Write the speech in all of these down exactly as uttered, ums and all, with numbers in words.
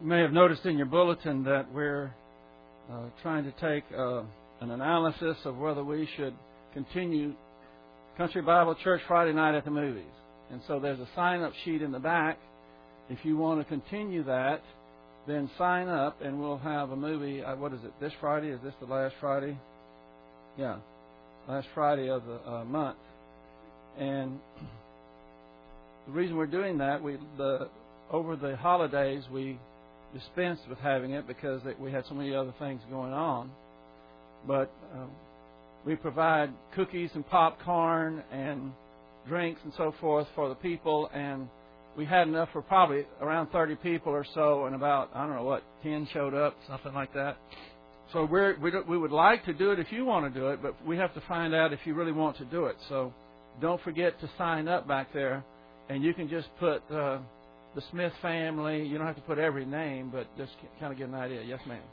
You may have noticed in your bulletin that we're uh, trying to take uh, an analysis of whether we should continue Country Bible Church Friday night at the movies. And so there's a sign-up sheet in the back. If you want to continue that, then sign up and we'll have a movie. Uh, what is it, this Friday? Is this the last Friday? Yeah, last Friday of the uh, month. And the reason we're doing that, we the over the holidays we dispensed with having it because we had so many other things going on. But um, we provide cookies and popcorn and drinks and so forth for the people, and we had enough for probably around thirty people or so, and about, I don't know what, ten showed up, something like that. So we're, we we would like to do it if you want to do it, but we have to find out if you really want to do it. So don't forget to sign up back there, and you can just put uh, the Smith family. You don't have to put every name, but just kind of get an idea. Yes, ma'am.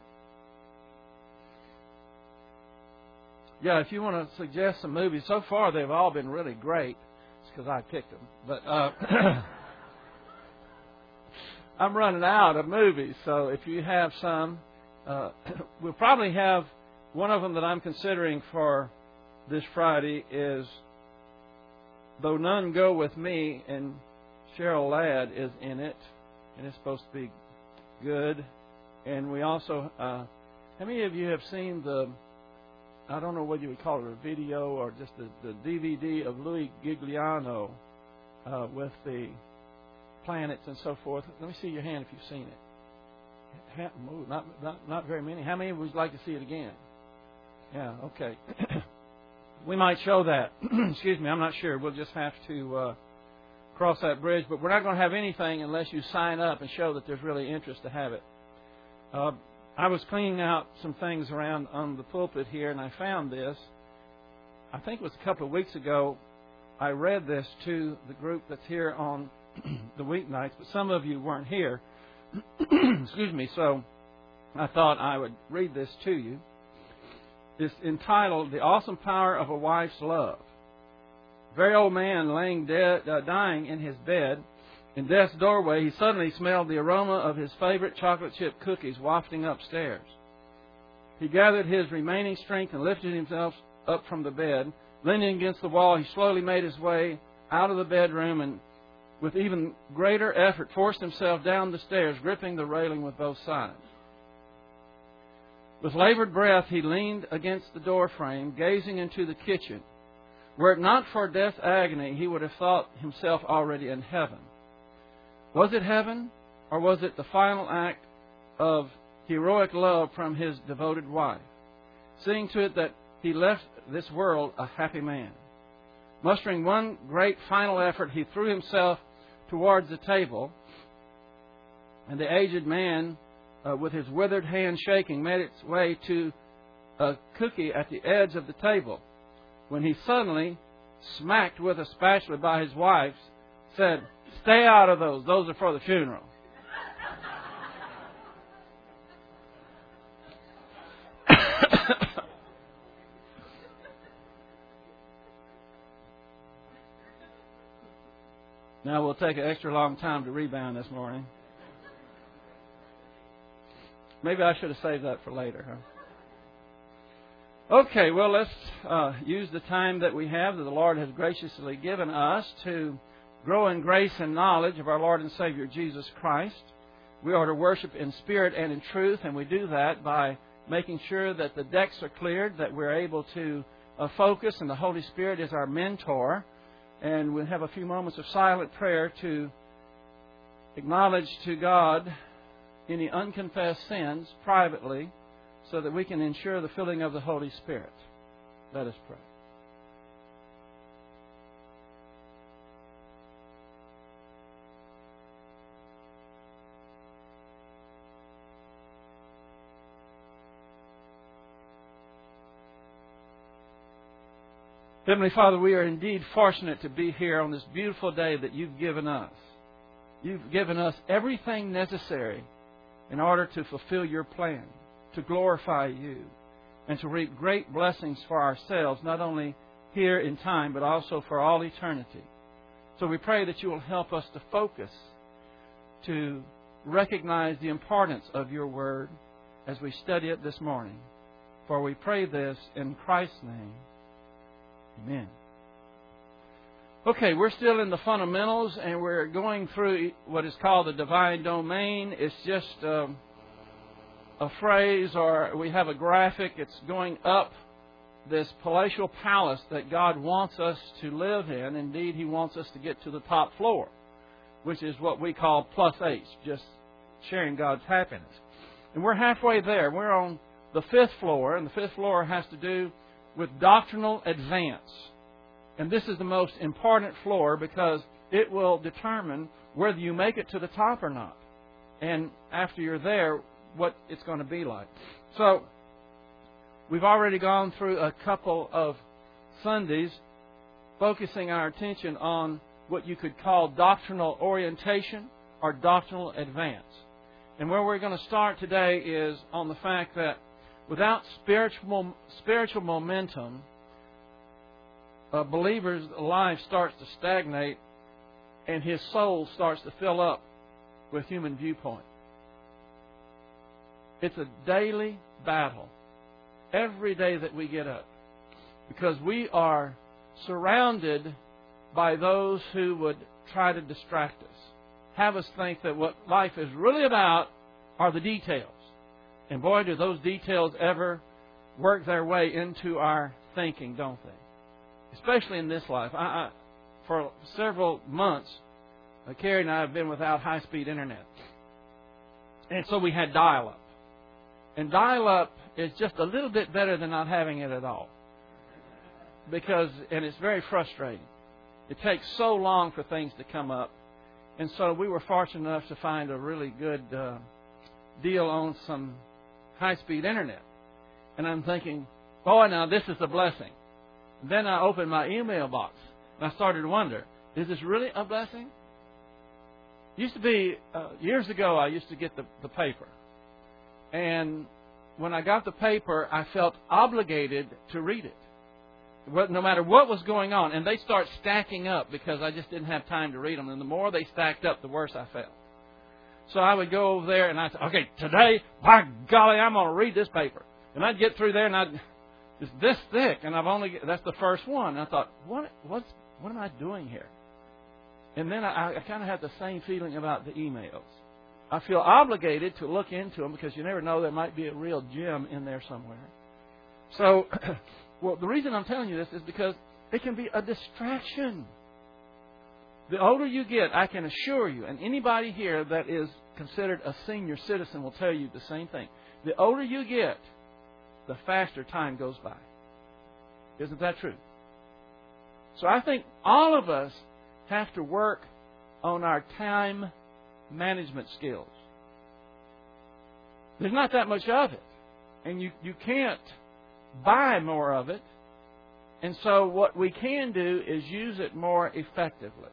Yeah, if you want to suggest some movies. So far, they've all been really great. It's because I picked them. But uh, I'm running out of movies, so if you have some, uh, we'll probably have one of them that I'm considering for this Friday is Though None Go With Me, and Cheryl Ladd is in it, and it's supposed to be good. And we also, uh, how many of you have seen the, I don't know what you would call it, a video or just the, the D V D of Louis Giuliano uh, with the planets and so forth? Let me see your hand if you've seen it. Ha- not, not, not very many. How many would like to see it again? Yeah, okay. We might show that. Excuse me, I'm not sure. We'll just have to uh, cross that bridge. But we're not going to have anything unless you sign up and show that there's really interest to have it. Uh, I was cleaning out some things around on the pulpit here, and I found this. I think it was a couple of weeks ago. I read this to the group that's here on the weeknights, but some of you weren't here. Excuse me, so I thought I would read this to you. It's entitled, The Awesome Power of a Wife's Love. A very old man laying dead, uh, dying in his bed. In death's doorway, he suddenly smelled the aroma of his favorite chocolate chip cookies wafting upstairs. He gathered his remaining strength and lifted himself up from the bed. Leaning against the wall, he slowly made his way out of the bedroom and with even greater effort forced himself down the stairs, gripping the railing with both sides. With labored breath, he leaned against the door frame, gazing into the kitchen. Were it not for death's agony, he would have thought himself already in heaven. Was it heaven, or was it the final act of heroic love from his devoted wife, seeing to it that he left this world a happy man? Mustering one great final effort, he threw himself towards the table, and the aged man, uh, with his withered hand shaking, made its way to a cookie at the edge of the table, when he suddenly, smacked with a spatula by his wife, said, "Stay out of those. Those are for the funeral." Now we'll take an extra long time to rebound this morning. Maybe I should have saved that for later, huh? Okay, well, let's uh, use the time that we have that the Lord has graciously given us to grow in grace and knowledge of our Lord and Savior Jesus Christ. We are to worship in spirit and in truth, and we do that by making sure that the decks are cleared, that we're able to uh, focus, and the Holy Spirit is our mentor. And we'll have a few moments of silent prayer to acknowledge to God any unconfessed sins privately so that we can ensure the filling of the Holy Spirit. Let us pray. Heavenly Father, we are indeed fortunate to be here on this beautiful day that you've given us. You've given us everything necessary in order to fulfill your plan, to glorify you, and to reap great blessings for ourselves, not only here in time, but also for all eternity. So we pray that you will help us to focus, to recognize the importance of your word as we study it this morning. For we pray this in Christ's name. Amen. Okay, we're still in the fundamentals, and we're going through what is called the divine domain. It's just um, a phrase, or we have a graphic. It's going up this palatial palace that God wants us to live in. Indeed, He wants us to get to the top floor, which is what we call plus H, just sharing God's happiness. And we're halfway there. We're on the fifth floor, and the fifth floor has to do with doctrinal advance. And this is the most important floor because it will determine whether you make it to the top or not. And after you're there, what it's going to be like. So, we've already gone through a couple of Sundays focusing our attention on what you could call doctrinal orientation or doctrinal advance. And where we're going to start today is on the fact that without spiritual spiritual momentum, a believer's life starts to stagnate and his soul starts to fill up with human viewpoint. It's a daily battle every day that we get up, because we are surrounded by those who would try to distract us, have us think that what life is really about are the details. And boy, do those details ever work their way into our thinking, don't they? Especially in this life. I, I, for several months, uh, Carrie and I have been without high-speed internet. And so we had dial-up. And dial-up is just a little bit better than not having it at all. Because, and it's very frustrating. It takes so long for things to come up. And so we were fortunate enough to find a really good uh, deal on some high-speed internet. And I'm thinking, boy, now this is a blessing. Then I opened my email box, and I started to wonder, is this really a blessing? Used to be, uh, years ago, I used to get the, the paper. And when I got the paper, I felt obligated to read it, no matter what was going on. And they start stacking up because I just didn't have time to read them. And the more they stacked up, the worse I felt. So I would go over there, and I'd say, okay, today, by golly, I'm going to read this paper. And I'd get through there, and I'd... It's this thick, and I've only, that's the first one. And I thought, what, what's, what am I doing here? And then I, I kind of had the same feeling about the emails. I feel obligated to look into them because you never know, there might be a real gem in there somewhere. So, well, the reason I'm telling you this is because it can be a distraction. The older you get, I can assure you, and anybody here that is considered a senior citizen will tell you the same thing. The older you get, the faster time goes by. Isn't that true? So I think all of us have to work on our time management skills. There's not that much of it. And you, you can't buy more of it. And so what we can do is use it more effectively.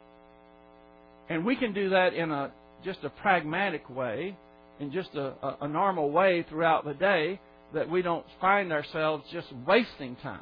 And we can do that in a just a pragmatic way, in just a, a, a normal way throughout the day, that we don't find ourselves just wasting time.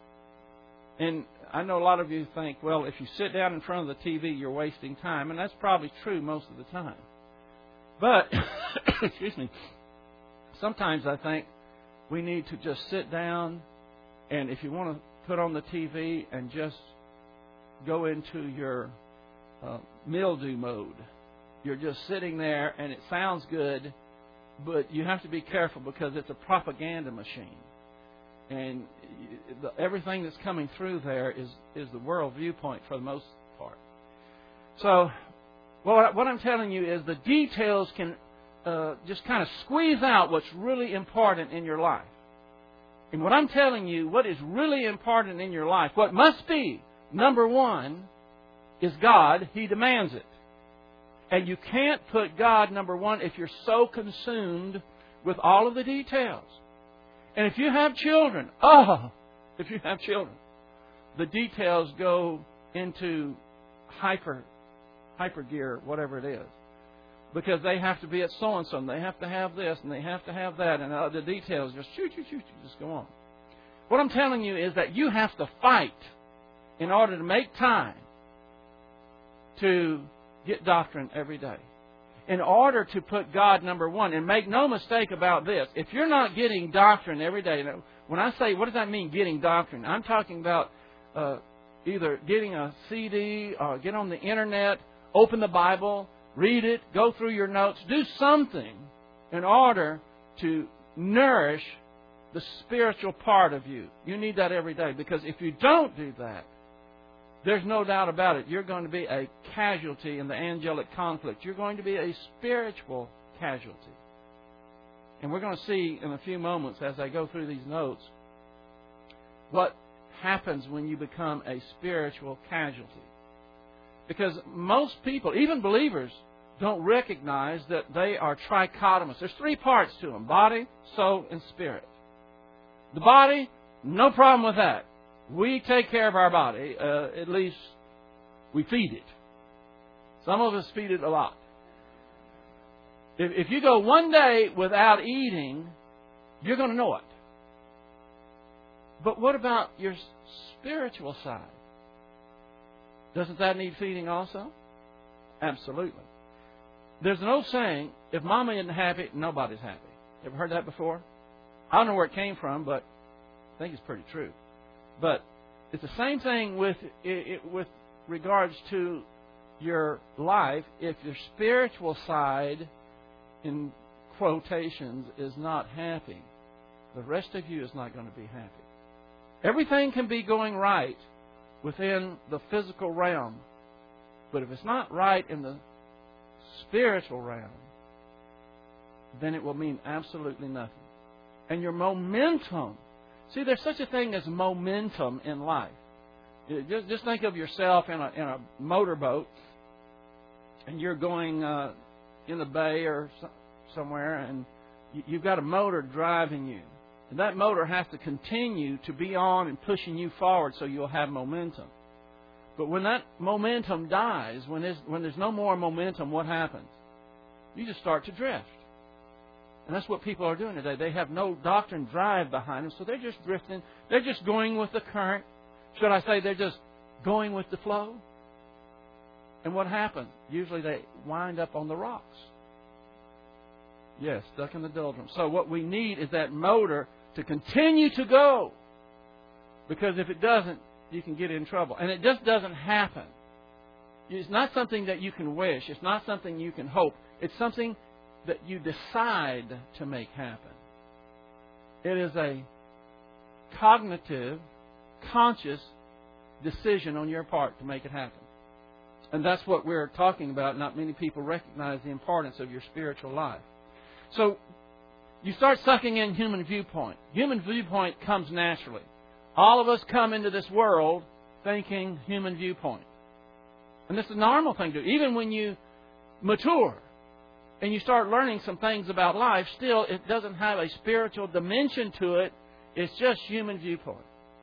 And I know a lot of you think, well, if you sit down in front of the T V, you're wasting time. And that's probably true most of the time. But, excuse me, sometimes I think we need to just sit down, and if you want to put on the T V and just go into your uh, mildew mode, you're just sitting there and it sounds good, but you have to be careful because it's a propaganda machine. And the, everything that's coming through there is, is the world viewpoint for the most part. So, well, what I'm telling you is the details can uh, just kind of squeeze out what's really important in your life. And what I'm telling you, what is really important in your life, what must be, number one, is God. He demands it. And you can't put God number one if you're so consumed with all of the details. And if you have children, oh, if you have children, the details go into hyper, hyper gear, whatever it is. Because they have to be at so-and-so, and they have to have this, and they have to have that, and uh, the details just shoot, shoot, shoot, just go on. What I'm telling you is that you have to fight in order to make time to get doctrine every day. in order to put God number one. And make no mistake about this. If you're not getting doctrine every day, when I say, what does that mean, getting doctrine? I'm talking about uh, either getting a C D or get on the Internet, open the Bible, read it, go through your notes, do something in order to nourish the spiritual part of you. You need that every day, because if you don't do that, there's no doubt about it, you're going to be a casualty in the angelic conflict. You're going to be a spiritual casualty. And we're going to see in a few moments as I go through these notes what happens when you become a spiritual casualty. Because most people, even believers, don't recognize that they are trichotomous. There's three parts to them: body, soul, and spirit. The body, no problem with that. We take care of our body. Uh, at least we feed it. Some of us feed it a lot. If, if you go one day without eating, you're going to know it. But what about your spiritual side? Doesn't that need feeding also? Absolutely. There's an old saying, if Mama isn't happy, nobody's happy. Ever heard that before? I don't know where it came from, but I think it's pretty true. But it's the same thing with it, with regards to your life. If your spiritual side, in quotations, is not happy, the rest of you is not going to be happy. Everything can be going right within the physical realm, but if it's not right in the spiritual realm, then it will mean absolutely nothing. And your momentum. See, there's such a thing as momentum in life. Just, just think of yourself in a, in a motorboat, and you're going uh, in the bay or so, somewhere, and you, you've got a motor driving you. And that motor has to continue to be on and pushing you forward so you'll have momentum. But when that momentum dies, when there's, when there's no more momentum, what happens? You just start to drift. And that's what people are doing today. They have no doctrine drive behind them, so they're just drifting. They're just going with the current. Should I say they're just going with the flow? And what happens? Usually they wind up on the rocks. Yes, stuck in the doldrums. So what we need is that motor to continue to go. Because if it doesn't, you can get in trouble. And it just doesn't happen. It's not something that you can wish. It's not something you can hope. It's something that you decide to make happen. It is a cognitive, conscious decision on your part to make it happen. And that's what we're talking about. Not many people recognize the importance of your spiritual life. So you start sucking in human viewpoint. Human viewpoint comes naturally. All of us come into this world thinking human viewpoint. And this is a normal thing to do. Even when you mature and you start learning some things about life, still it doesn't have a spiritual dimension to it. It's just human viewpoint.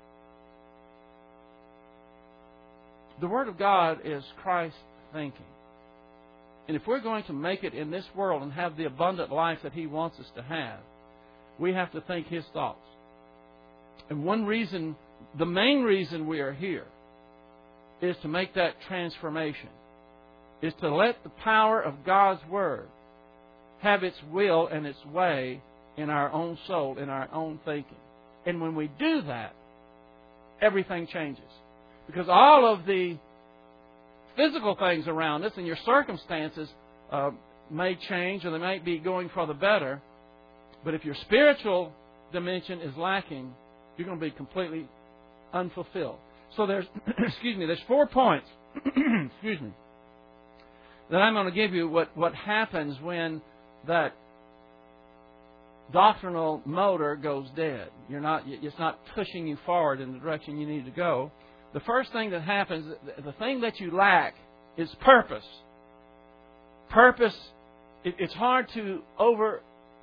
The Word of God is Christ thinking. And if we're going to make it in this world and have the abundant life that He wants us to have, we have to think His thoughts. And one reason, the main reason we are here, is to make that transformation. Is to let the power of God's Word have its will and its way in our own soul, in our own thinking. And when we do that, everything changes. Because all of the physical things around us and your circumstances uh, may change, or they might be going for the better. But if your spiritual dimension is lacking, you're going to be completely unfulfilled. So there's, excuse me, there's four points, excuse me, that I'm going to give you what, what happens when that doctrinal motor goes dead. You're not, it's not pushing you forward in the direction you need to go. The first thing that happens, the thing that you lack, is purpose. Purpose, it, it's hard to over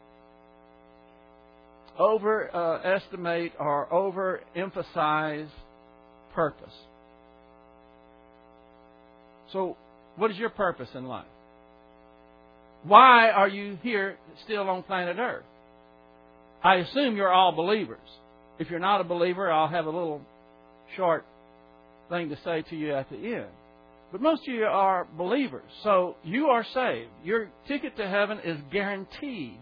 overestimate uh, or overemphasize purpose. So, what is your purpose in life? Why are you here still on planet Earth? I assume you're all believers. If you're not a believer, I'll have a little short thing to say to you at the end. But most of you are believers, so you are saved. Your ticket to heaven is guaranteed.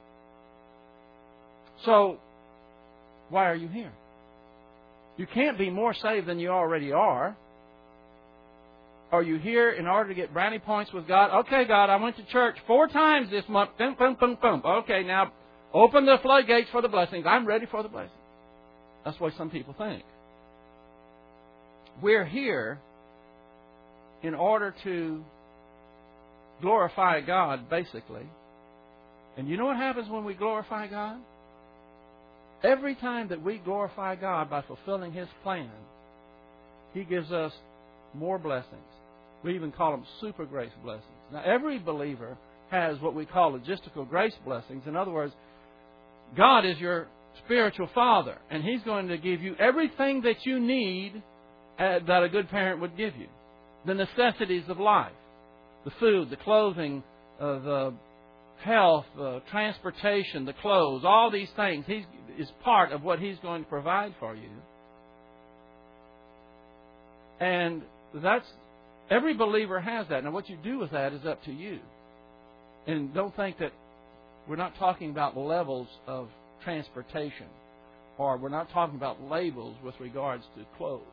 So, why are you here? You can't be more saved than you already are. Are you here in order to get brownie points with God? Okay, God, I went to church four times this month. Boom, boom, boom, boom. Okay, now open the floodgates for the blessings. I'm ready for the blessings. That's what some people think. We're here in order to glorify God, basically. And you know what happens when we glorify God? Every time that we glorify God by fulfilling His plan, He gives us more blessings. We even call them super grace blessings. Now, every believer has what we call logistical grace blessings. In other words, God is your spiritual father, and He's going to give you everything that you need uh, that a good parent would give you. The necessities of life, the food, the clothing, uh, the health, the transportation, the clothes, all these things He is part of what He's going to provide for you. And that's every believer has that. Now, what you do with that is up to you. And don't think that we're not talking about levels of transportation, or we're not talking about labels with regards to clothes.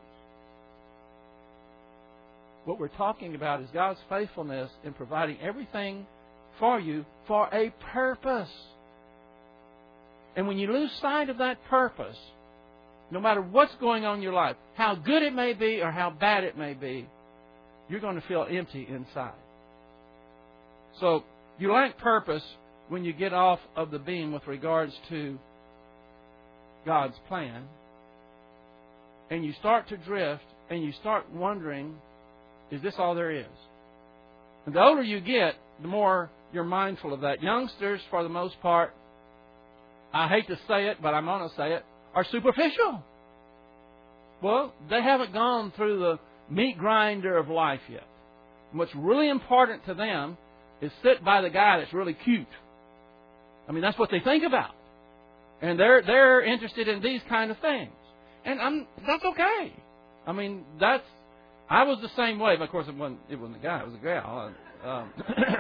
What we're talking about is God's faithfulness in providing everything for you for a purpose. And when you lose sight of that purpose, no matter what's going on in your life, how good it may be or how bad it may be, you're going to feel empty inside. So you lack purpose when you get off of the beam with regards to God's plan. And you start to drift and you start wondering, is this all there is? And the older you get, the more you're mindful of that. Youngsters, for the most part, I hate to say it, but I'm going to say it, are superficial. Well, they haven't gone through the meat grinder of life yet. And what's really important to them is sit by the guy that's really cute. I mean, that's what they think about. And they're they're interested in these kind of things. And I'm that's okay. I mean, that's I was the same way, but of course it wasn't it wasn't a guy, it was a gal. Um,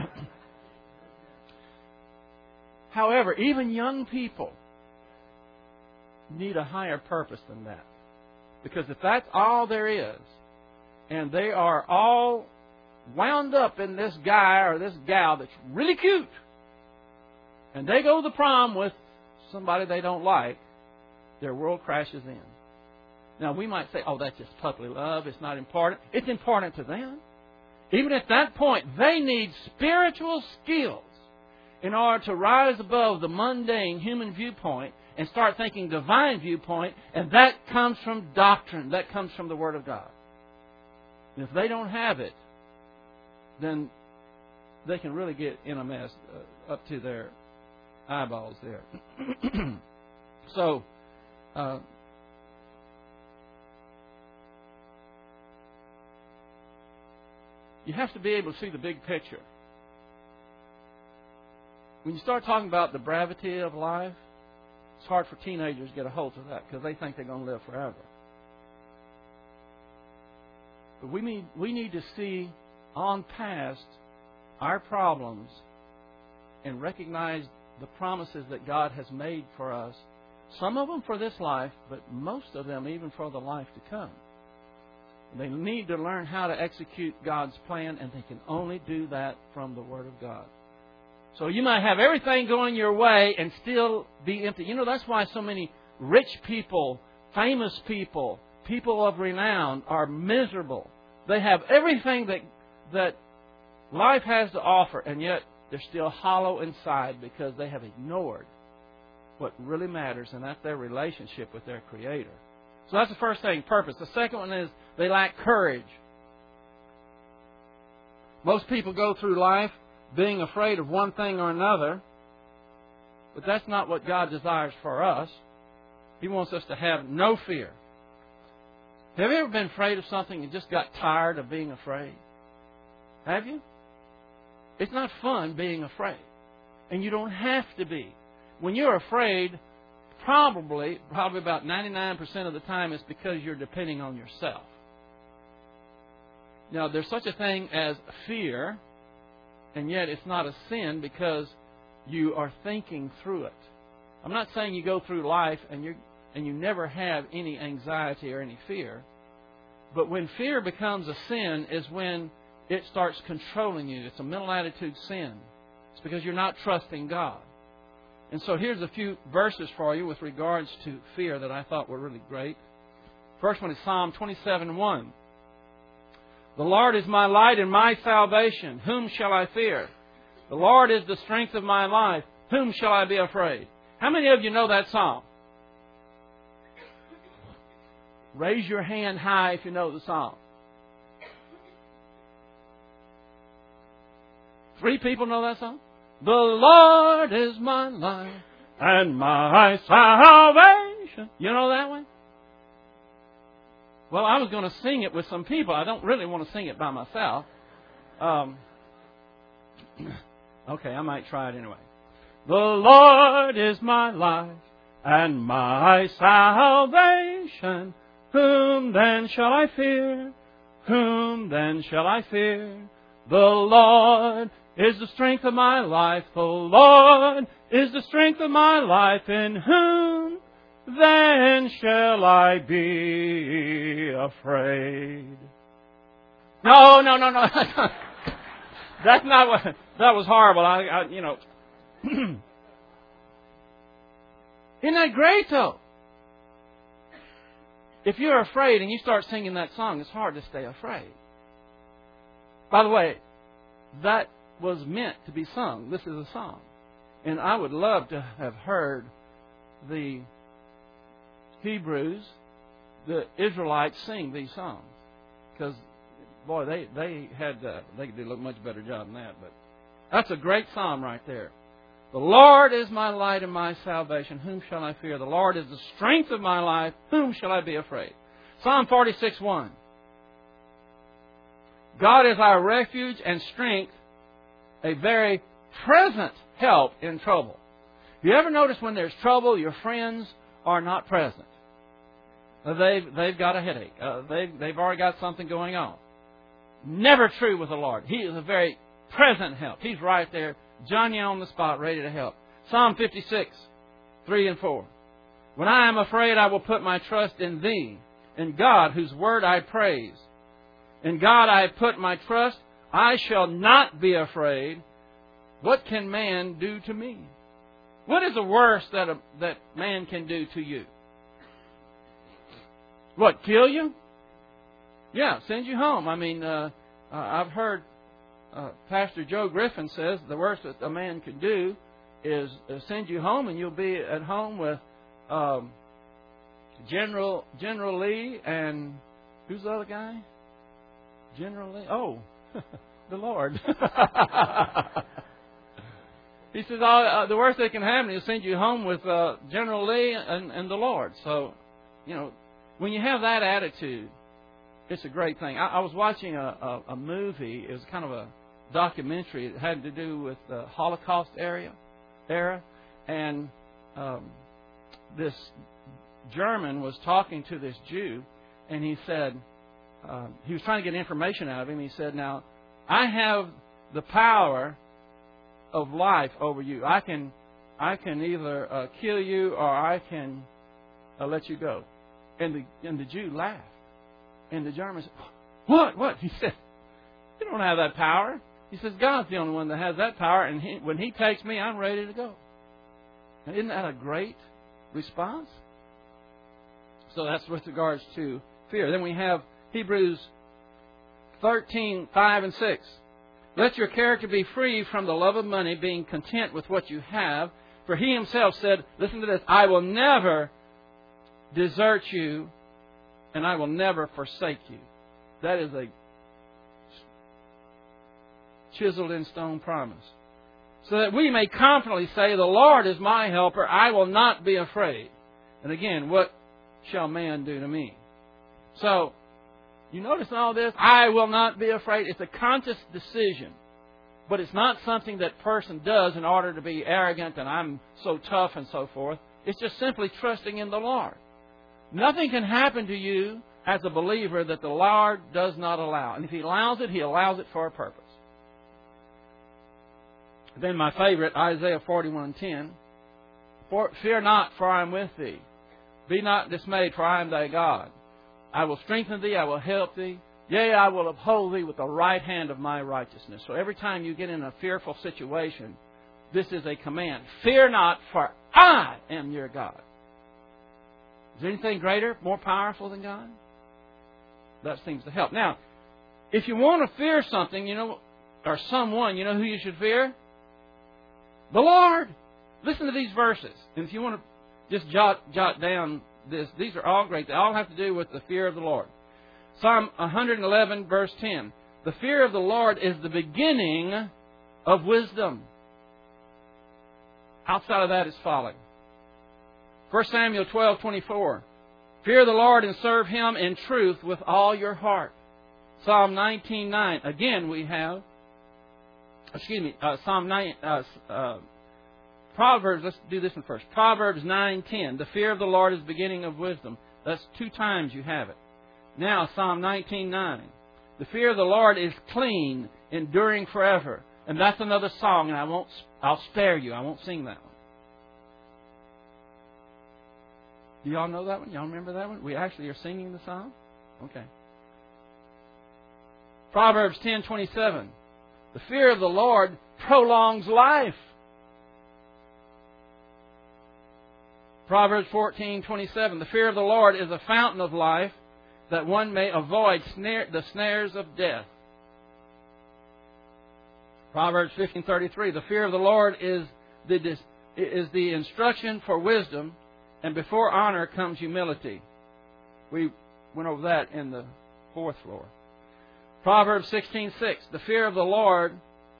however, even young people need a higher purpose than that. Because if that's all there is, and they are all wound up in this guy or this gal that's really cute, and they go to the prom with somebody they don't like, their world crashes in. Now, we might say, oh, that's just puppy love. It's not important. It's important to them. Even at that point, they need spiritual skills in order to rise above the mundane human viewpoint and start thinking divine viewpoint, and that comes from doctrine. That comes from the Word of God. And if they don't have it, then they can really get in a mess uh, up to their eyeballs there. so, uh, you have to be able to see the big picture. When you start talking about the brevity of life, it's hard for teenagers to get a hold of that because they think they're going to live forever. But we need we need to see on past our problems and recognize the promises that God has made for us. Some of them for this life, but most of them even for the life to come. They need to learn how to execute God's plan, and they can only do that from the Word of God. So you might have everything going your way and still be empty. You know, that's why so many rich people, famous people, people of renown are miserable. They have everything that that life has to offer, and yet they're still hollow inside because they have ignored what really matters, and that's their relationship with their Creator. So that's the first thing, purpose. The second one is they lack courage. Most people go through life being afraid of one thing or another, but that's not what God desires for us. He wants us to have no fear. Have you ever been afraid of something and just got tired of being afraid? Have you? It's not fun being afraid. And you don't have to be. When you're afraid, probably, probably about ninety-nine percent of the time, it's because you're depending on yourself. Now, there's such a thing as fear, and yet it's not a sin because you are thinking through it. I'm not saying you go through life and you and you never have any anxiety or any fear. But when fear becomes a sin is when it starts controlling you. It's a mental attitude sin. It's because you're not trusting God. And so here's a few verses for you with regards to fear that I thought were really great. First one is Psalm twenty-seven one. The Lord is my light and my salvation. Whom shall I fear? The Lord is the strength of my life. Whom shall I be afraid? How many of you know that psalm? Raise your hand high if you know the psalm. Three people know that song? The Lord is my life and my salvation. You know that one? Well, I was going to sing it with some people. I don't really want to sing it by myself. Um, okay, I might try it anyway. The Lord is my life and my salvation. Whom then shall I fear? Whom then shall I fear? The Lord is the strength of my life. The Lord is the strength of my life. In whom then shall I be afraid? No, no, no, no. That's not what. That was horrible. I, I you know. Isn't that great, though? If you're afraid and you start singing that song, it's hard to stay afraid. By the way, that was meant to be sung. This is a song. And I would love to have heard the Hebrews, the Israelites, sing these songs. Because, boy, they, they had uh, they could do a much better job than that. But that's a great psalm right there. The Lord is my light and my salvation. Whom shall I fear? The Lord is the strength of my life. Whom shall I be afraid? Psalm forty-six one. God is our refuge and strength, a very present help in trouble. You ever notice when there's trouble, your friends are not present? They've, they've got a headache. Uh, they've, they've already got something going on. Never true with the Lord. He is a very present help. He's right there, Johnny on the spot, ready to help. Psalm fifty-six, three and four. When I am afraid, I will put my trust in Thee, in God, whose word I praise. In God I have put my trust. I shall not be afraid. What can man do to me? What is the worst that a, that man can do to you? What, kill you? Yeah, send you home. I mean, uh, uh, I've heard uh, Pastor Joe Griffin says the worst that a man can do is uh, send you home, and you'll be at home with um, General General Lee and who's the other guy? General Lee. Oh, the Lord. He says, oh, uh, the worst that can happen is send you home with uh, General Lee and, and the Lord. So, you know, when you have that attitude, it's a great thing. I, I was watching a, a, a movie. It was kind of a documentary. It had to do with the Holocaust area, era. And um, this German was talking to this Jew, and he said, uh, he was trying to get information out of him. He said, now, I have the power of life over you. I can I can either uh, kill you or I can uh, let you go. And the and the Jew laughed. And the German said, what? What? He said, you don't have that power. He says, God's the only one that has that power, and he, when He takes me, I'm ready to go. Now, isn't that a great response? So that's with regards to fear. Then we have Hebrews thirteen, five and six. Let your character be free from the love of money, being content with what you have. For He Himself said, listen to this, I will never desert you, and I will never forsake you. That is a chiseled in stone promise. So that we may confidently say, the Lord is my helper, I will not be afraid. And again, what shall man do to me? So, you notice all this? I will not be afraid. It's a conscious decision. But it's not something that person does in order to be arrogant and I'm so tough and so forth. It's just simply trusting in the Lord. Nothing can happen to you as a believer that the Lord does not allow. And if He allows it, He allows it for a purpose. Then my favorite, Isaiah forty-one ten. For, Fear not, for I am with thee. Be not dismayed, for I am thy God. I will strengthen thee, I will help thee. Yea, I will uphold thee with the right hand of my righteousness. So every time you get in a fearful situation, this is a command. Fear not, for I am your God. Is there anything greater, more powerful than God? That seems to help. Now, if you want to fear something, you know, or someone, you know who you should fear? The Lord. Listen to these verses. And if you want to just jot, jot down this, these are all great. They all have to do with the fear of the Lord. Psalm one eleven, verse ten. The fear of the Lord is the beginning of wisdom. Outside of that is folly. First Samuel twelve twenty-four. Fear the Lord and serve Him in truth with all your heart. Psalm nineteen nine. Again, we have, excuse me, uh, Psalm nine, uh, uh, Proverbs, let's do this one first. Proverbs nine ten. The fear of the Lord is the beginning of wisdom. That's two times you have it. Now, Psalm nineteen nine. The fear of the Lord is clean, enduring forever. And that's another song, and I won't, I'll spare you. I won't sing that one. Do y'all know that one? Y'all remember that one? We actually are singing the song? Okay. Proverbs ten twenty-seven. The fear of the Lord prolongs life. Proverbs fourteen twenty-seven. The fear of the Lord is a fountain of life, that one may avoid snare, the snares of death. Proverbs fifteen thirty-three. The fear of the Lord is the, is the instruction for wisdom, and before honor comes humility. We went over that in the fourth floor. Proverbs sixteen six. The fear of the Lord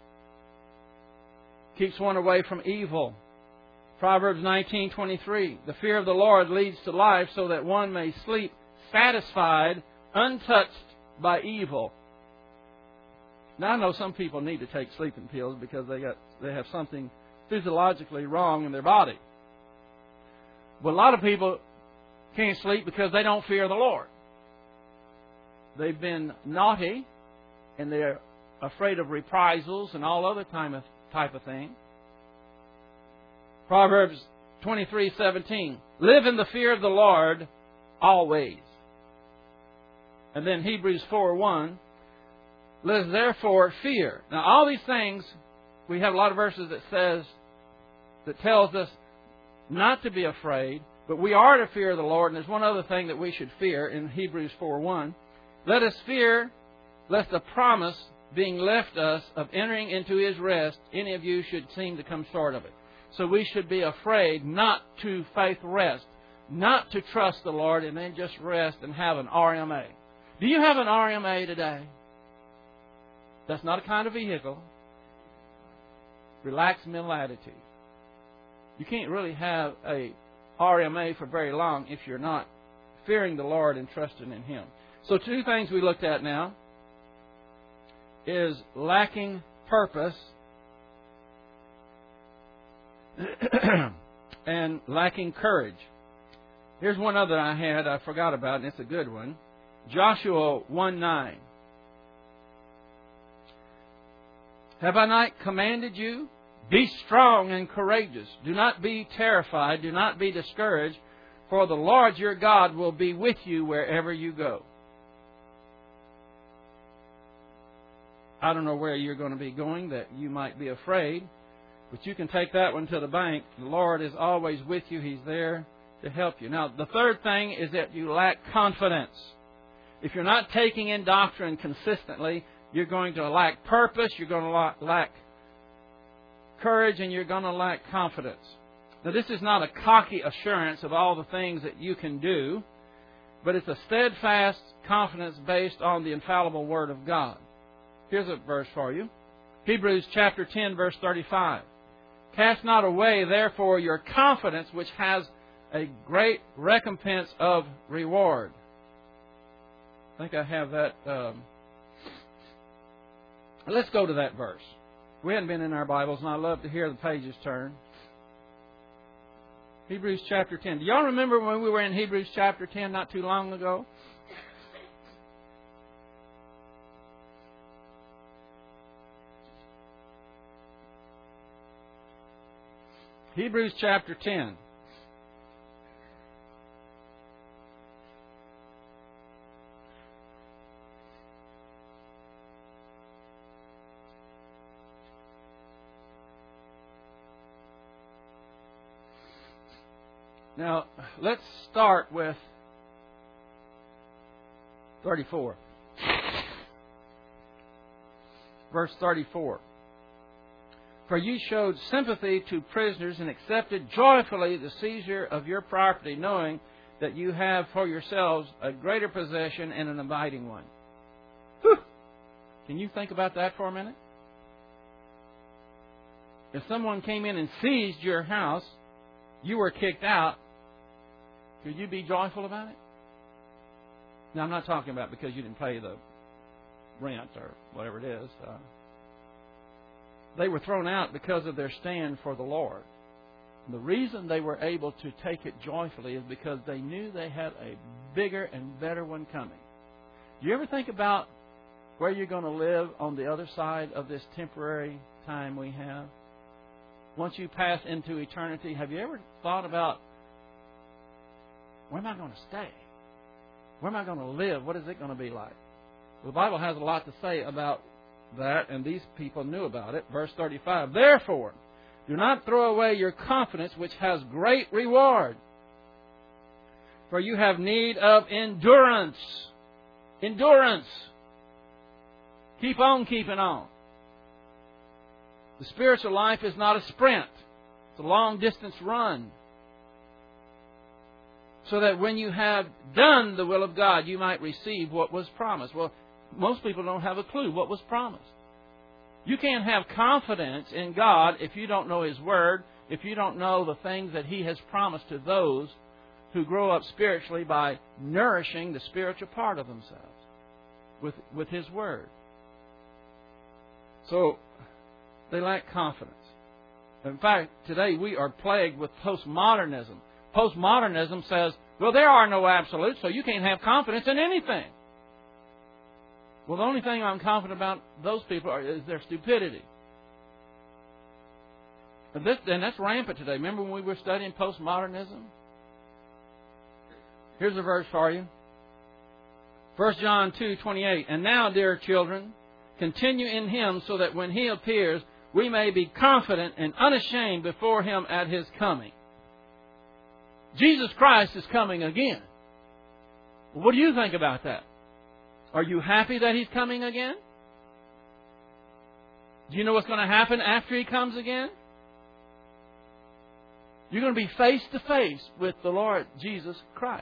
keeps one away from evil. Proverbs nineteen twenty-three. The fear of the Lord leads to life, so that one may sleep satisfied, untouched by evil. Now I know some people need to take sleeping pills because they got they have something physiologically wrong in their body. But a lot of people can't sleep because they don't fear the Lord. They've been naughty, and they're afraid of reprisals and all other type of type of thing. Proverbs twenty-three seventeen. Live in the fear of the Lord always. And then Hebrews four one. Let us therefore fear. Now all these things, we have a lot of verses that says, that tells us not to be afraid, but we are to fear the Lord. And there's one other thing that we should fear in Hebrews four one. Let us fear lest the promise being left us of entering into His rest, any of you should seem to come short of it. So we should be afraid not to faith rest, not to trust the Lord and then just rest and have an R M A. Do you have an R M A today? That's not a kind of vehicle. Relaxed mental attitude. You can't really have a R M A for very long if you're not fearing the Lord and trusting in Him. So two things we looked at now is lacking purpose and lacking courage. Here's one other I had I forgot about, and it's a good one. Joshua one nine. Have I not commanded you? Be strong and courageous. Do not be terrified. Do not be discouraged. For the Lord your God will be with you wherever you go. I don't know where you're going to be going that you might be afraid. But you can take that one to the bank. The Lord is always with you. He's there to help you. Now, the third thing is that you lack confidence. If you're not taking in doctrine consistently, you're going to lack purpose, you're going to lack courage, and you're going to lack confidence. Now, this is not a cocky assurance of all the things that you can do, but it's a steadfast confidence based on the infallible Word of God. Here's a verse for you. Hebrews chapter ten, verse thirty-five. Cast not away, therefore, your confidence, which has a great recompense of reward. I think I have that. Um, let's go to that verse. We hadn't been in our Bibles, and I love to hear the pages turn. Hebrews chapter ten. Do y'all remember when we were in Hebrews chapter ten not too long ago? Hebrews chapter ten. Now, let's start with thirty-four. Verse thirty-four. For you showed sympathy to prisoners and accepted joyfully the seizure of your property, knowing that you have for yourselves a greater possession and an abiding one. Whew. Can you think about that for a minute? If someone came in and seized your house, you were kicked out, could you be joyful about it? Now, I'm not talking about because you didn't pay the rent or whatever it is. Uh, they were thrown out because of their stand for the Lord. And the reason they were able to take it joyfully is because they knew they had a bigger and better one coming. Do you ever think about where you're going to live on the other side of this temporary time we have? Once you pass into eternity, have you ever thought about, where am I going to stay? Where am I going to live? What is it going to be like? The Bible has a lot to say about that, and these people knew about it. Verse thirty-five, therefore, do not throw away your confidence, which has great reward. For you have need of endurance. Endurance. Keep on keeping on. The spiritual life is not a sprint. It's a long-distance run. So that when you have done the will of God, you might receive what was promised. Well, most people don't have a clue what was promised. You can't have confidence in God if you don't know His Word, if you don't know the things that He has promised to those who grow up spiritually by nourishing the spiritual part of themselves with, with His Word. So, they lack confidence. In fact, today we are plagued with postmodernism. Postmodernism says, well, there are no absolutes, so you can't have confidence in anything. Well, the only thing I'm confident about those people are, is their stupidity. And, this, and that's rampant today. Remember when we were studying postmodernism? Here's a verse for you. First John two twenty-eight. And now, dear children, continue in Him so that when He appears, we may be confident and unashamed before Him at His coming. Jesus Christ is coming again. What do you think about that? Are you happy that He's coming again? Do you know what's going to happen after He comes again? You're going to be face to face with the Lord Jesus Christ.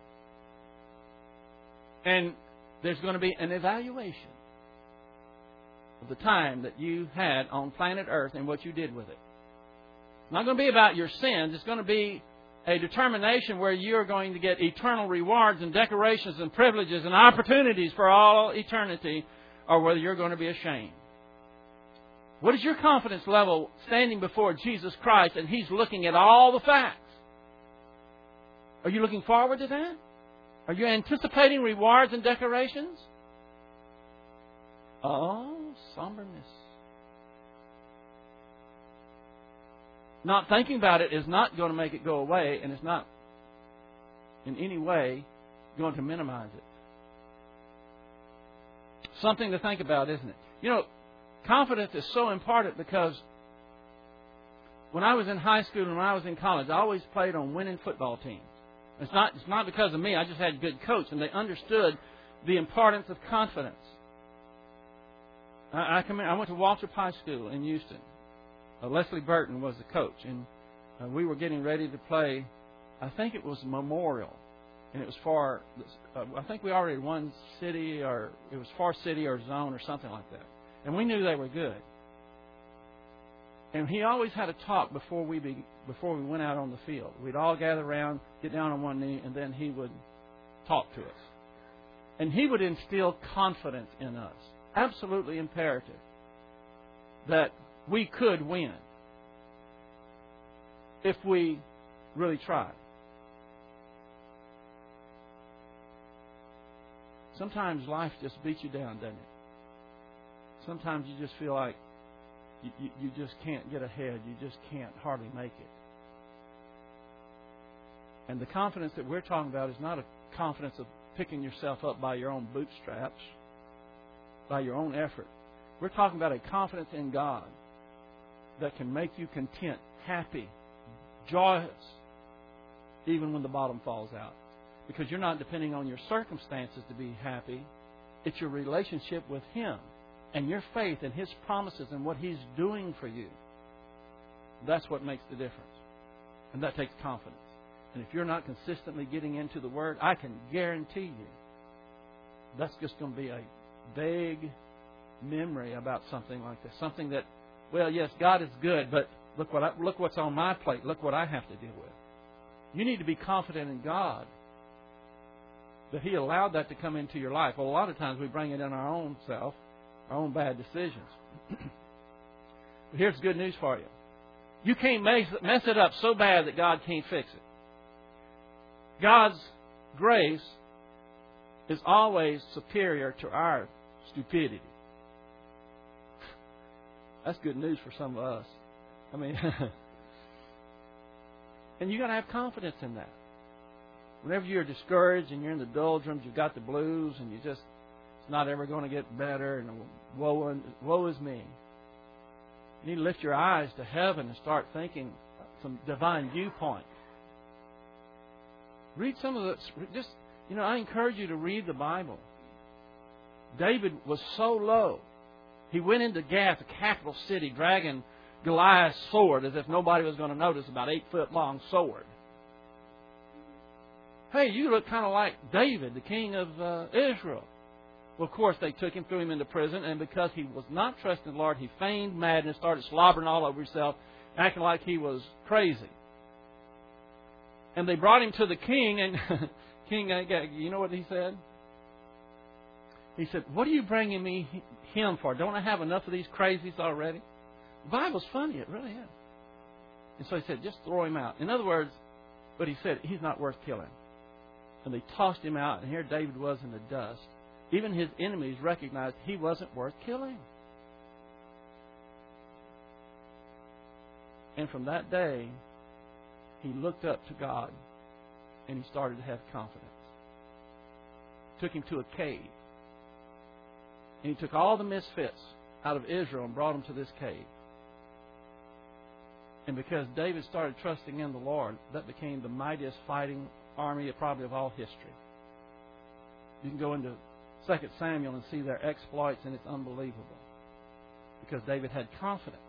And there's going to be an evaluation of the time that you had on planet Earth and what you did with it. It's not going to be about your sins. It's going to be a determination where you're going to get eternal rewards and decorations and privileges and opportunities for all eternity, or whether you're going to be ashamed. What is your confidence level standing before Jesus Christ and He's looking at all the facts? Are you looking forward to that? Are you anticipating rewards and decorations? Oh, somberness. Not thinking about it is not going to make it go away, and it's not in any way going to minimize it. Something to think about, isn't it? You know, confidence is so important because when I was in high school and when I was in college, I always played on winning football teams. It's not, it's not because of me. I just had a good coach, and they understood the importance of confidence. I, I, come in, I went to Waltrip High School in Houston. Uh, Leslie Burton was the coach, and uh, we were getting ready to play, I think it was Memorial, and it was for, uh, I think we already won city, or it was for city or zone or something like that. And we knew they were good. And he always had a talk before we be, before we went out on the field. We'd all gather around, get down on one knee, and then he would talk to us. And he would instill confidence in us, absolutely imperative, that we could win if we really tried. Sometimes life just beats you down, doesn't it? Sometimes you just feel like you, you, you just can't get ahead. You just can't hardly make it. And the confidence that we're talking about is not a confidence of picking yourself up by your own bootstraps, by your own effort. We're talking about a confidence in God that can make you content, happy, joyous, even when the bottom falls out. Because you're not depending on your circumstances to be happy. It's your relationship with Him and your faith in His promises and what He's doing for you. That's what makes the difference. And that takes confidence. And if you're not consistently getting into the Word, I can guarantee you that's just going to be a vague memory about something like this. Something that, well, yes, God is good, but look what I, look what's on my plate. Look what I have to deal with. You need to be confident in God that He allowed that to come into your life. Well, a lot of times we bring it in our own self, our own bad decisions. But here's good news for you. You can't mess it up so bad that God can't fix it. God's grace is always superior to our stupidity. That's good news for some of us. I mean, and you got to have confidence in that. Whenever you're discouraged and you're in the doldrums, you've got the blues, and you just, it's not ever going to get better, and woe, woe is me. You need to lift your eyes to heaven and start thinking some divine viewpoint. Read some of the, just, you know, I encourage you to read the Bible. David was so low. He went into Gath, the capital city, dragging Goliath's sword as if nobody was going to notice, about eight foot long sword. Hey, you look kind of like David, the king of uh, Israel. Well, of course, they took him, threw him into prison, and because he was not trusting the Lord, he feigned madness, started slobbering all over himself, acting like he was crazy. And they brought him to the king, and King, you know what he said? He said, "What are you bringing me him for? Don't I have enough of these crazies already?" The Bible's funny, it really is. And so he said, "Just throw him out." In other words, but he said, "He's not worth killing." And they tossed him out, and here David was in the dust. Even his enemies recognized he wasn't worth killing. And from that day, he looked up to God, and he started to have confidence. Took him to a cave. And he took all the misfits out of Israel and brought them to this cave. And because David started trusting in the Lord, that became the mightiest fighting army probably of all history. You can go into Second Samuel and see their exploits, and it's unbelievable. Because David had confidence.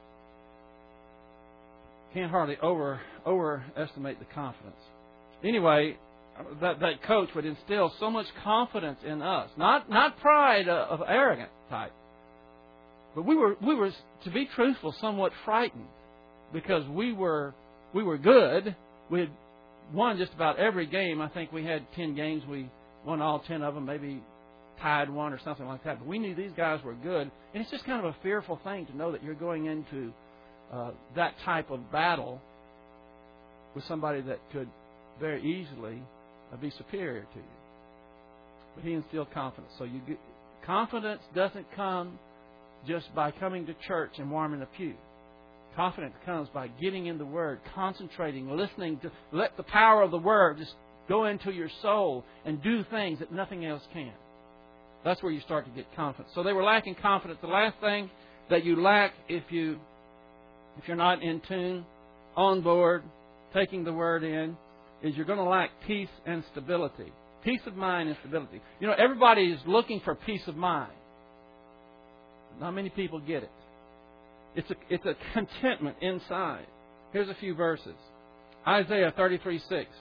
Can't hardly over overestimate the confidence. Anyway, that, that coach would instill so much confidence in us. Not not pride of arrogant type. But we were we were, to be truthful, somewhat frightened. Because we were we were good. We had won just about every game. I think we had ten games. We won all ten of them, maybe tied one or something like that. But we knew these guys were good. And it's just kind of a fearful thing to know that you're going into uh, that type of battle with somebody that could very easily uh, be superior to you. But he instilled confidence. So you get, confidence doesn't come just by coming to church and warming a pew. Confidence comes by getting in the Word, concentrating, listening to let the power of the Word just go into your soul and do things that nothing else can. That's where you start to get confidence. So they were lacking confidence. The last thing that you lack if you if you're not in tune, on board, taking the Word in, is you're going to lack peace and stability. Peace of mind and stability. You know, everybody is looking for peace of mind. Not many people get it. It's a, it's a contentment inside. Here's a few verses. Isaiah thirty-three six.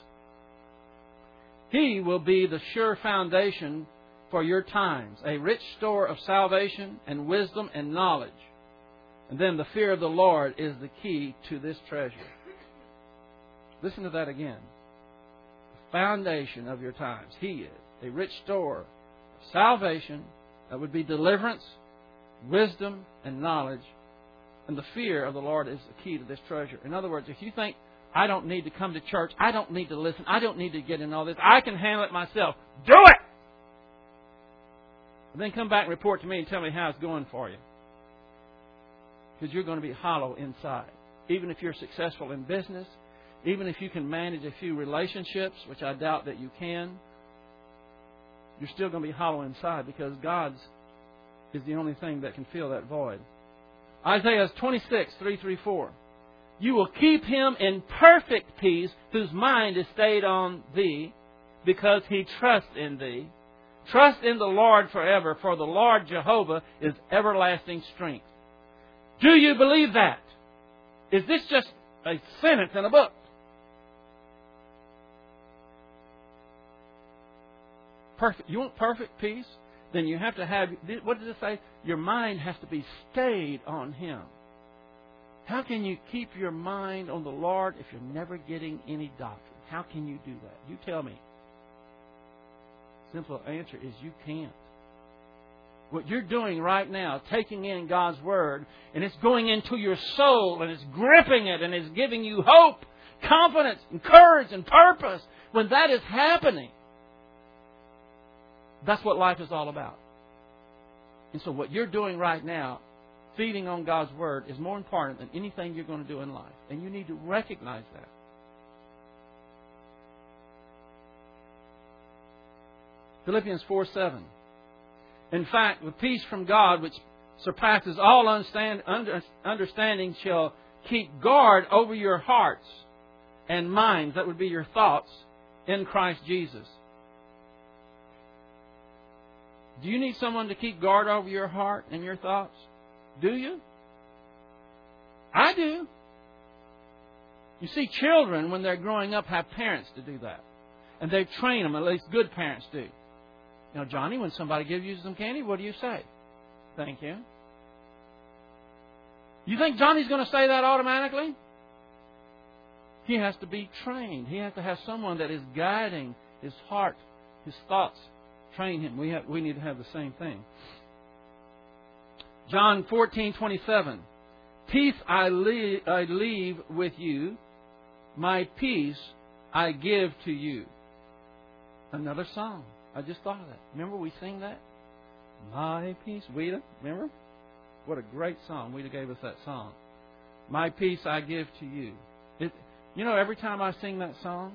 He will be the sure foundation for your times, a rich store of salvation and wisdom and knowledge. And then the fear of the Lord is the key to this treasure. Listen to that again. The foundation of your times. He is a rich store of salvation, that would be deliverance, wisdom, and knowledge. And the fear of the Lord is the key to this treasure. In other words, if you think, I don't need to come to church, I don't need to listen, I don't need to get in all this, I can handle it myself, do it! And then come back and report to me and tell me how it's going for you. Because you're going to be hollow inside. Even if you're successful in business, even if you can manage a few relationships, which I doubt that you can, you're still going to be hollow inside because God's is the only thing that can fill that void. Isaiah twenty-six, three through four. You will keep him in perfect peace whose mind is stayed on thee because he trusts in thee. Trust in the Lord forever, for the Lord Jehovah is everlasting strength. Do you believe that? Is this just a sentence in a book? Perfect. You want perfect peace? Then you have to have, what does it say? Your mind has to be stayed on Him. How can you keep your mind on the Lord if you're never getting any doctrine? How can you do that? You tell me. Simple answer is you can't. What you're doing right now, taking in God's Word, and it's going into your soul, and it's gripping it, and it's giving you hope, confidence, and courage, and purpose. When that is happening, that's what life is all about. And so what you're doing right now, feeding on God's Word, is more important than anything you're going to do in life. And you need to recognize that. Philippians four seven. In fact, the peace from God, which surpasses all understanding, shall keep guard over your hearts and minds. That would be your thoughts in Christ Jesus. Do you need someone to keep guard over your heart and your thoughts? Do you? I do. You see, children, when they're growing up, have parents to do that. And they train them, at least good parents do. You know, Johnny, when somebody gives you some candy, what do you say? Thank you. You think Johnny's going to say that automatically? He has to be trained. He has to have someone that is guiding his heart, his thoughts. Train him. We have, we need to have the same thing. John fourteen twenty-seven. Peace I leave, I leave with you. My peace I give to you. Another song. I just thought of that. Remember we sing that? My peace. Weta, remember? What a great song. Weta gave us that song. My peace I give to you. It, you know, every time I sing that song,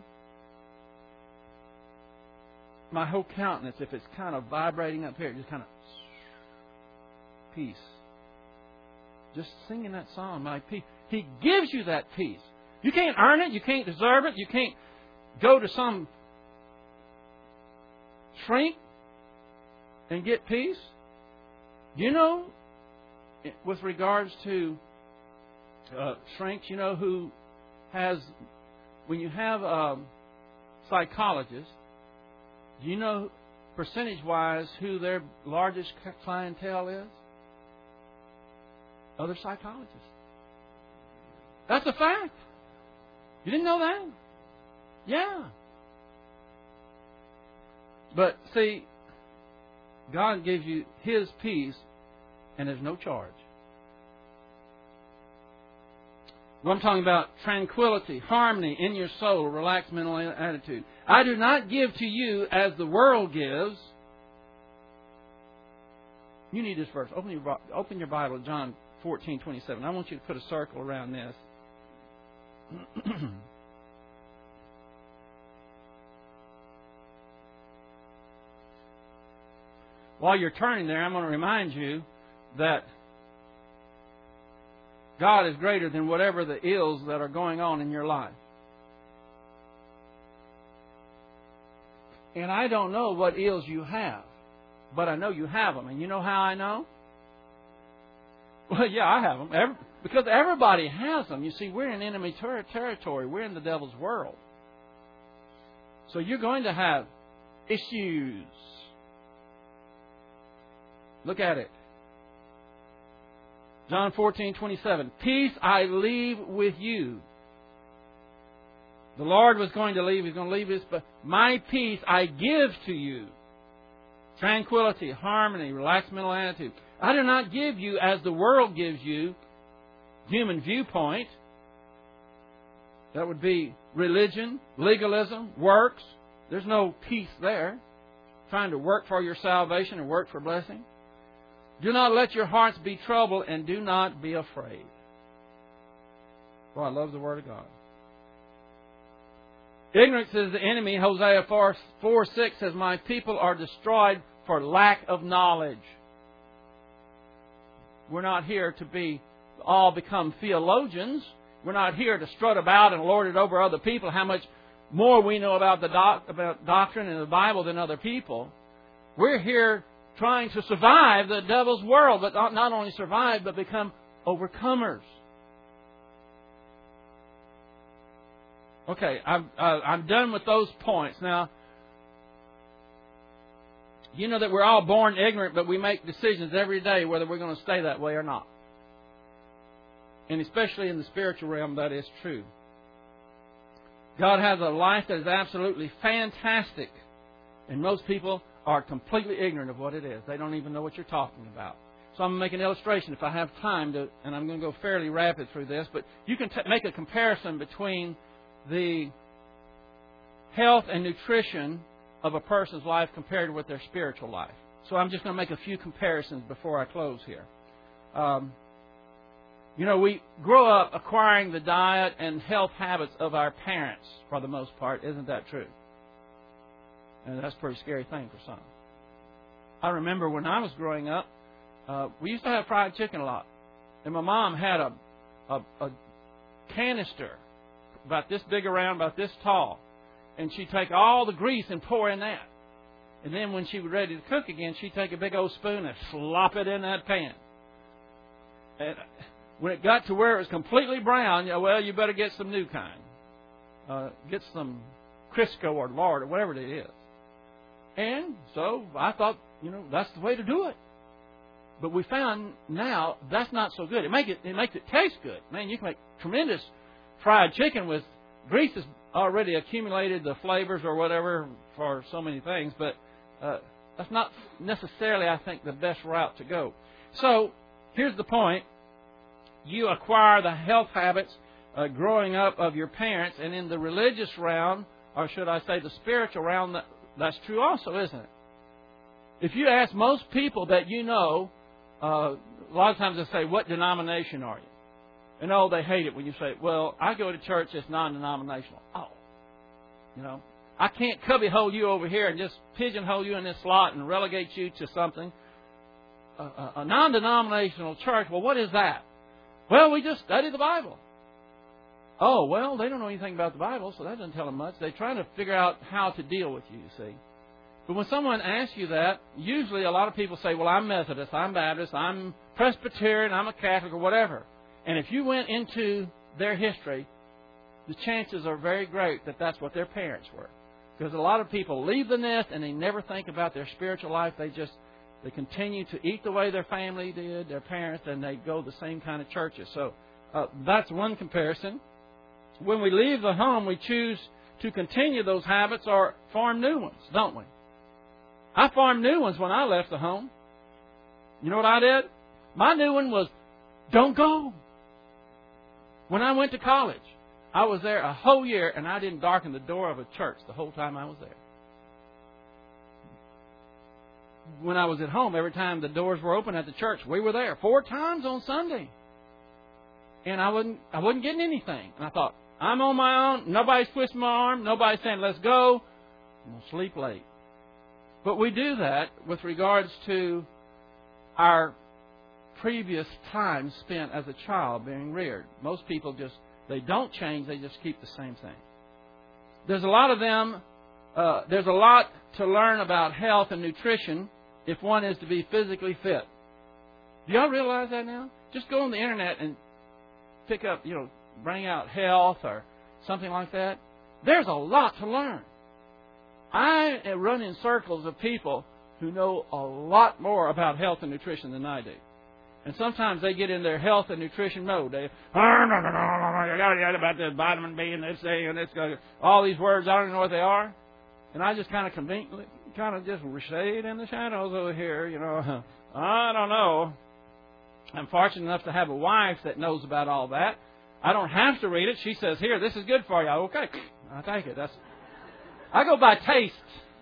my whole countenance, if it's kind of vibrating up here, just kind of peace. Just singing that song, my peace. He gives you that peace. You can't earn it. You can't deserve it. You can't go to some shrink and get peace. You know, with regards to uh, shrinks, you know who has, when you have a psychologist, do you know percentage-wise who their largest clientele is? Other psychologists. That's a fact. You didn't know that? Yeah. But see, God gives you His peace and there's no charge. Well, I'm talking about tranquility, harmony in your soul, relaxed mental attitude. I do not give to you as the world gives. You need this verse. Open your, open your Bible, John fourteen twenty-seven. I want you to put a circle around this. While you're turning there, I'm going to remind you that God is greater than whatever the ills that are going on in your life. And I don't know what ills you have, but I know you have them. And you know how I know? Well, yeah, I have them. Every, because everybody has them. You see, we're in enemy ter- territory. We're in the devil's world. So you're going to have issues. Look at it. John fourteen twenty-seven. Peace I leave with you. The Lord was going to leave. He's going to leave His. But my peace I give to you. Tranquility, harmony, relaxed mental attitude. I do not give you as the world gives you. Human viewpoint. That would be religion, legalism, works. There's no peace there. Trying to work for your salvation and work for blessing. Do not let your hearts be troubled and do not be afraid. Well, I love the Word of God. Ignorance is the enemy. Hosea four, four six says, my people are destroyed for lack of knowledge. We're not here to be all become theologians. We're not here to strut about and lord it over other people, how much more we know about the doc, about doctrine and the Bible than other people. We're here trying to survive the devil's world, but not, not only survive, but become overcomers. Okay, I'm, uh, I'm done with those points. Now, you know that we're all born ignorant, but we make decisions every day whether we're going to stay that way or not. And especially in the spiritual realm, that is true. God has a life that is absolutely fantastic. And most people are completely ignorant of what it is. They don't even know what you're talking about. So I'm going to make an illustration if I have time to, and I'm going to go fairly rapid through this. But you can t- make a comparison between the health and nutrition of a person's life compared with their spiritual life. So I'm just going to make a few comparisons before I close here. Um, you know, we grow up acquiring the diet and health habits of our parents for the most part. Isn't that true? And that's a pretty scary thing for some. I remember when I was growing up, uh, we used to have fried chicken a lot. And my mom had a, a, a canister about this big around, about this tall. And she'd take all the grease and pour in that. And then when she was ready to cook again, she'd take a big old spoon and slop it in that pan. And when it got to where it was completely brown, well, you better get some new kind. Uh, get some Crisco or lard or whatever it is. And so I thought, you know, that's the way to do it. But we found now that's not so good. It make it it makes it taste good. Man, you can make tremendous fried chicken with grease has already accumulated the flavors or whatever for so many things, but uh, that's not necessarily, I think, the best route to go. So here's the point. You acquire the health habits uh, growing up of your parents, and in the religious realm, or should I say the spiritual realm, that, that's true also, isn't it? If you ask most people that you know, uh, a lot of times they say, what denomination are you? And oh, they hate it when you say, well, I go to church that's non-denominational. Oh, you know, I can't cubbyhole you over here and just pigeonhole you in this slot and relegate you to something. A, a, a non-denominational church, well, what is that? Well, we just study the Bible. Oh, well, they don't know anything about the Bible, so that doesn't tell them much. They're trying to figure out how to deal with you, you see. But when someone asks you that, usually a lot of people say, well, I'm Methodist, I'm Baptist, I'm Presbyterian, I'm a Catholic, or whatever. And if you went into their history, the chances are very great that that's what their parents were. Because a lot of people leave the nest and they never think about their spiritual life. They just they continue to eat the way their family did, their parents, and they go the same kind of churches. So uh, that's one comparison. When we leave the home, we choose to continue those habits or form new ones, don't we? I formed new ones when I left the home. You know what I did? My new one was, don't go. When I went to college, I was there a whole year and I didn't darken the door of a church the whole time I was there. When I was at home, every time the doors were open at the church, we were there four times on Sunday. And I wasn't, I wasn't getting anything. And I thought, I'm on my own. Nobody's twisting my arm. Nobody's saying, let's go. I'm going to sleep late. But we do that with regards to our previous time spent as a child being reared. Most people just, they don't change. They just keep the same thing. There's a lot of them, uh, there's a lot to learn about health and nutrition if one is to be physically fit. Do y'all realize that now? Just go on the internet and pick up, you know, bring out health or something like that. There's a lot to learn. I run in circles of people who know a lot more about health and nutrition than I do. And sometimes they get in their health and nutrition mode. They, oh, no, no, no, no, you got to get about this vitamin B and this thing and this, all these words, I don't even know what they are. And I just kind of conveniently, kind of just shade in the shadows over here, you know. I don't know. I'm fortunate enough to have a wife that knows about all that. I don't have to read it. She says, here, this is good for you. Okay, I take it. That's. I go by taste.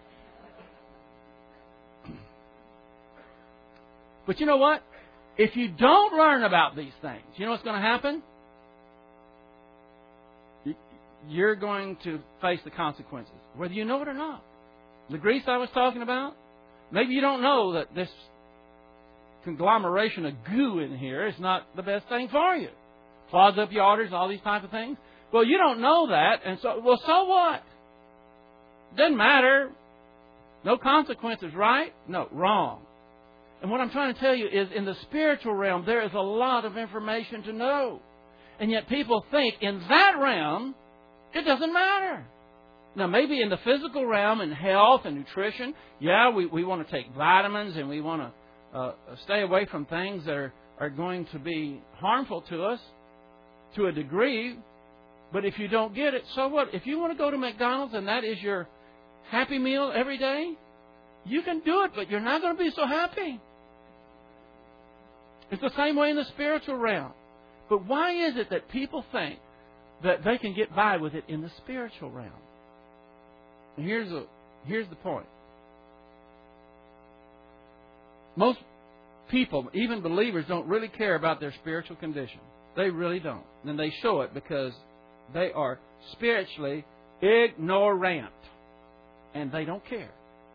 But you know what? If you don't learn about these things, you know what's going to happen? You, you're going to face the consequences, whether you know it or not. The grease I was talking about, maybe you don't know that this conglomeration of goo in here is not the best thing for you. Clogs up your arteries and all these type of things. Well, you don't know that, and so, well, so what? Doesn't matter. No consequences, right? No, wrong. And what I'm trying to tell you is in the spiritual realm, there is a lot of information to know. And yet people think in that realm, it doesn't matter. Now, maybe in the physical realm, in health and nutrition, yeah, we, we want to take vitamins and we want to uh, stay away from things that are, are going to be harmful to us to a degree. But if you don't get it, so what? If you want to go to McDonald's and that is your happy meal every day, you can do it, but you're not going to be so happy. It's the same way in the spiritual realm. But why is it that people think that they can get by with it in the spiritual realm? And here's a, here's the point. Most people, even believers, don't really care about their spiritual condition. They really don't. And they show it because they are spiritually ignorant. And they don't care.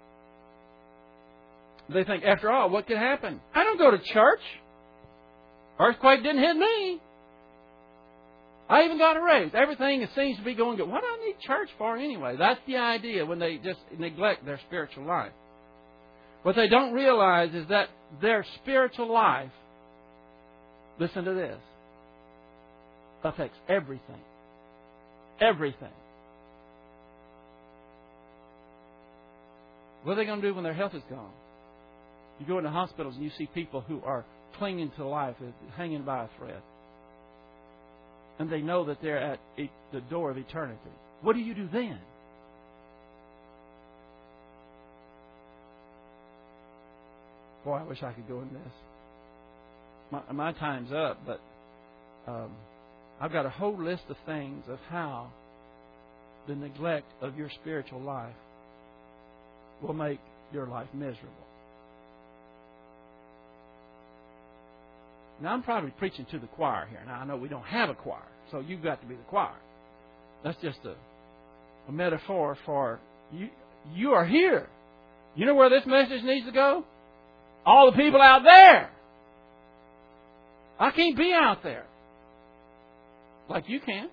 They think, after all, what could happen? I don't go to church. Earthquake didn't hit me. I even got a raise. Everything seems to be going good. What do I need church for anyway? That's the idea when they just neglect their spiritual life. What they don't realize is that their spiritual life, listen to this, affects everything. Everything. What are they going to do when their health is gone? You go into hospitals and you see people who are clinging to life, hanging by a thread. And they know that they're at the door of eternity. What do you do then? Boy, I wish I could go in this. My, my time's up, but um, I've got a whole list of things of how the neglect of your spiritual life will make your life miserable. Now, I'm probably preaching to the choir here. Now, I know we don't have a choir, so you've got to be the choir. That's just a, a metaphor for you. You are here. You know where this message needs to go? All the people out there. I can't be out there like you can.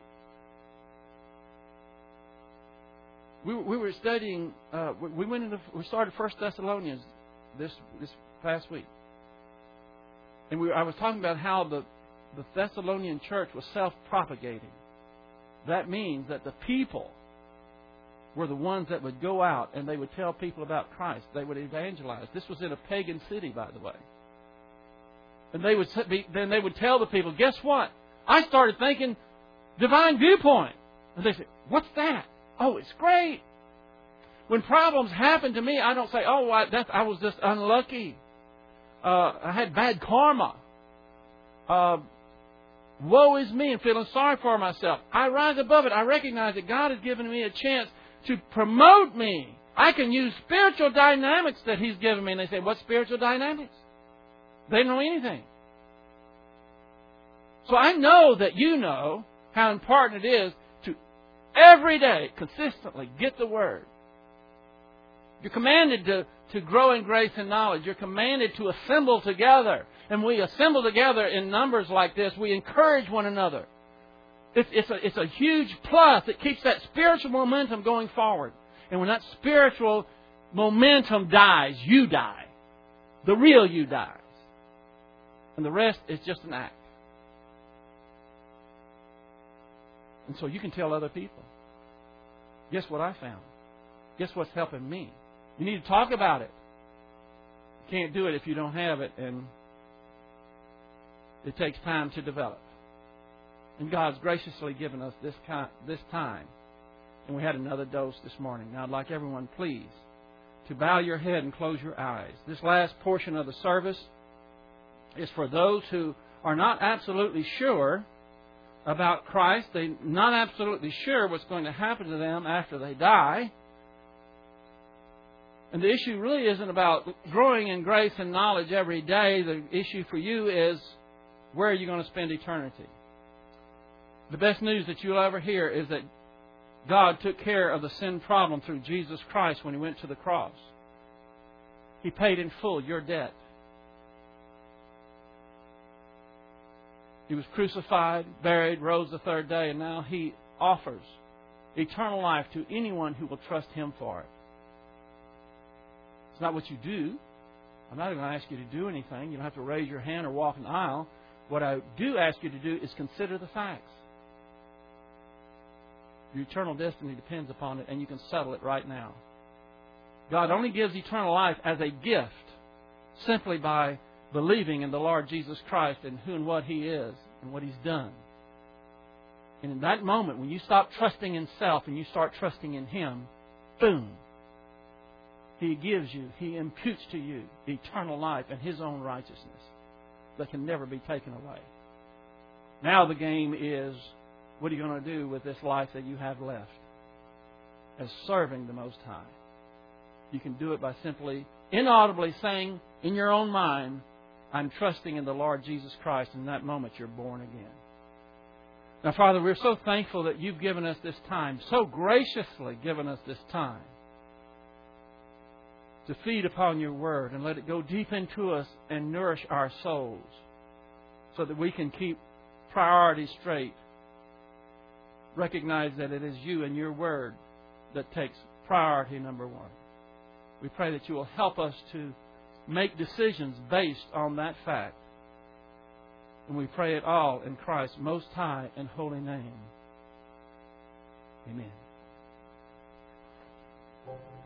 We, we were studying. Uh, we went into. We started First Thessalonians this this past week. And we, I was talking about how the, the Thessalonian church was self-propagating. That means that the people were the ones that would go out and they would tell people about Christ. They would evangelize. This was in a pagan city, by the way. And they would be, then they would tell the people, guess what? I started thinking divine viewpoint. And they said, what's that? Oh, it's great. When problems happen to me, I don't say, oh, I, that's, I was just unlucky. Uh, I had bad karma. Uh, woe is me, and feeling sorry for myself. I rise above it. I recognize that God has given me a chance to promote me. I can use spiritual dynamics that He's given me. And they say, what spiritual dynamics? They don't know anything. So I know that you know how important it is to every day, consistently, get the Word. You're commanded to, to grow in grace and knowledge. You're commanded to assemble together. And we assemble together in numbers like this. We encourage one another. It's, it's, a, it's a huge plus. It keeps that spiritual momentum going forward. And when that spiritual momentum dies, you die. The real you dies. And the rest is just an act. And so you can tell other people. Guess what I found? Guess what's helping me? You need to talk about it. You can't do it if you don't have it, and it takes time to develop. And God's graciously given us this kind, this time. And we had another dose this morning. Now I'd like everyone, please, to bow your head and close your eyes. This last portion of the service is for those who are not absolutely sure about Christ. They're not absolutely sure what's going to happen to them after they die. And the issue really isn't about growing in grace and knowledge every day. The issue for you is, where are you going to spend eternity? The best news that you'll ever hear is that God took care of the sin problem through Jesus Christ when He went to the cross. He paid in full your debt. He was crucified, buried, rose the third day, and now He offers eternal life to anyone who will trust Him for it. It's not what you do. I'm not even going to ask you to do anything. You don't have to raise your hand or walk an aisle. What I do ask you to do is consider the facts. Your eternal destiny depends upon it, and you can settle it right now. God only gives eternal life as a gift simply by believing in the Lord Jesus Christ and who and what He is and what He's done. And in that moment, when you stop trusting in self and you start trusting in Him, boom, He gives you, He imputes to you eternal life and His own righteousness that can never be taken away. Now the game is, what are you going to do with this life that you have left as serving the Most High? You can do it by simply, inaudibly saying in your own mind, I'm trusting in the Lord Jesus Christ. And in that moment, you're born again. Now, Father, we're so thankful that You've given us this time, so graciously given us this time to feed upon Your Word and let it go deep into us and nourish our souls so that we can keep priorities straight. Recognize that it is You and Your Word that takes priority number one. We pray that You will help us to make decisions based on that fact. And we pray it all in Christ's most high and holy name. Amen.